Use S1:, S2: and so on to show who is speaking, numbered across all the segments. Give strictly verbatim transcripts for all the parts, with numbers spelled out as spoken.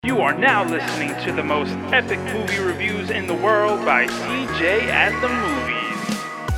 S1: You are now listening to the most epic movie reviews in the world by C J at the Movies.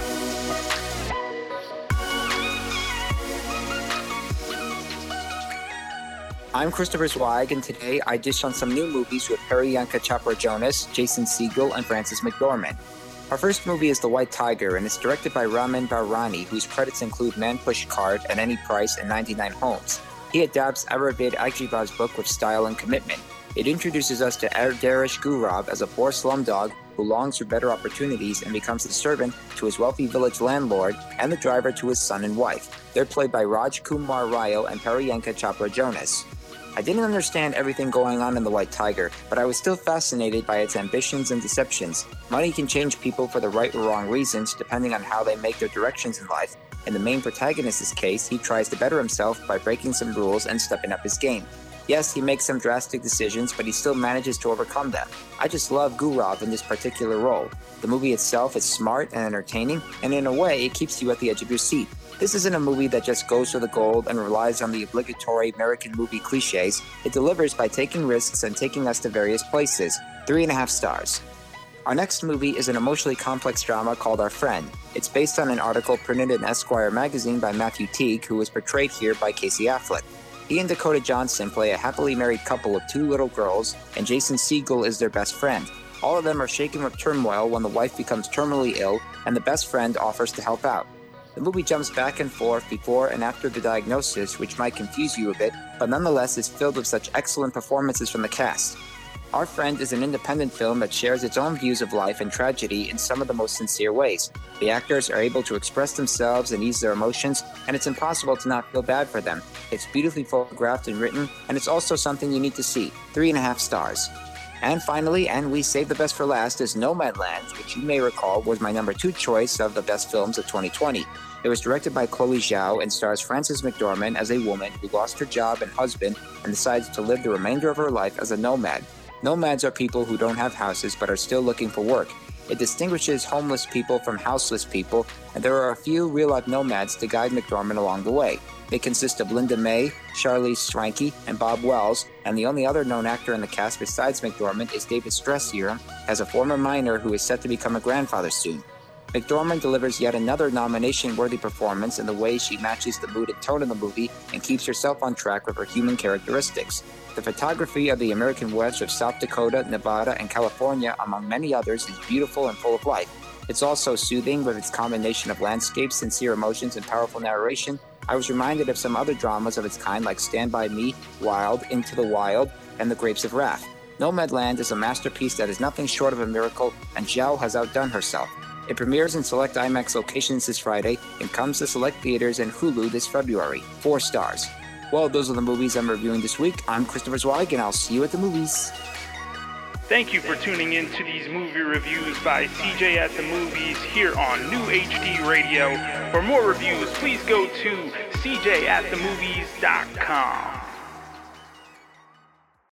S2: I'm Christopher Zweig, and today I dish on some new movies with Priyanka Chopra Jonas, Jason Segel, and Frances McDormand. Our first movie is The White Tiger, and it's directed by Ramin Bahrani, whose credits include Man Push Cart, At Any Price, and ninety-nine Homes. He adapts Aravind Ajibav's book with style and commitment. It introduces us to Ardarish Gaurav as a poor slumdog who longs for better opportunities and becomes the servant to his wealthy village landlord and the driver to his son and wife. They're played by Raj Kumar Rao and Priyanka Chopra Jonas. I didn't understand everything going on in The White Tiger, but I was still fascinated by its ambitions and deceptions. Money can change people for the right or wrong reasons, depending on how they make their directions in life. In the main protagonist's case, he tries to better himself by breaking some rules and stepping up his game. Yes, he makes some drastic decisions, but he still manages to overcome them. I just love Gaurav in this particular role. The movie itself is smart and entertaining, and in a way, it keeps you at the edge of your seat. This isn't a movie that just goes for the gold and relies on the obligatory American movie cliches. It delivers by taking risks and taking us to various places. Three and a half stars. Our next movie is an emotionally complex drama called Our Friend. It's based on an article printed in Esquire magazine by Matthew Teague, who is portrayed here by Casey Affleck. He and Dakota Johnson play a happily married couple of two little girls, and Jason Segel is their best friend. All of them are shaken with turmoil when the wife becomes terminally ill, and the best friend offers to help out. The movie jumps back and forth before and after the diagnosis, which might confuse you a bit, but nonetheless is filled with such excellent performances from the cast. Our Friend is an independent film that shares its own views of life and tragedy in some of the most sincere ways. The actors are able to express themselves and ease their emotions, and it's impossible to not feel bad for them. It's beautifully photographed and written, and it's also something you need to see. Three and a half stars. And finally, and we saved the best for last, is Nomadland, which you may recall was my number two choice of the best films of twenty twenty. It was directed by Chloe Zhao and stars Frances McDormand as a woman who lost her job and husband and decides to live the remainder of her life as a nomad. Nomads are people who don't have houses but are still looking for work. It distinguishes homeless people from houseless people, and there are a few real-life nomads to guide McDormand along the way. They consist of Linda May, Charlize Shranky, and Bob Wells, and the only other known actor in the cast besides McDormand is David Strasier, as a former miner who is set to become a grandfather soon. McDormand delivers yet another nomination-worthy performance in the way she matches the mood and tone of the movie and keeps herself on track with her human characteristics. The photography of the American West of South Dakota, Nevada, and California, among many others, is beautiful and full of life. It's also soothing with its combination of landscapes, sincere emotions, and powerful narration. I was reminded of some other dramas of its kind like Stand By Me, Wild, Into the Wild, and The Grapes of Wrath. Nomadland is a masterpiece that is nothing short of a miracle, and Zhao has outdone herself. It premieres in select IMAX locations this Friday and comes to select theaters and Hulu this February. Four stars. Well, those are the movies I'm reviewing this week. I'm Christopher Zweig, and I'll see you at the movies.
S1: Thank you for tuning in to these movie reviews by C J at the Movies here on New H D Radio. For more reviews, please go to c j at the movies dot com.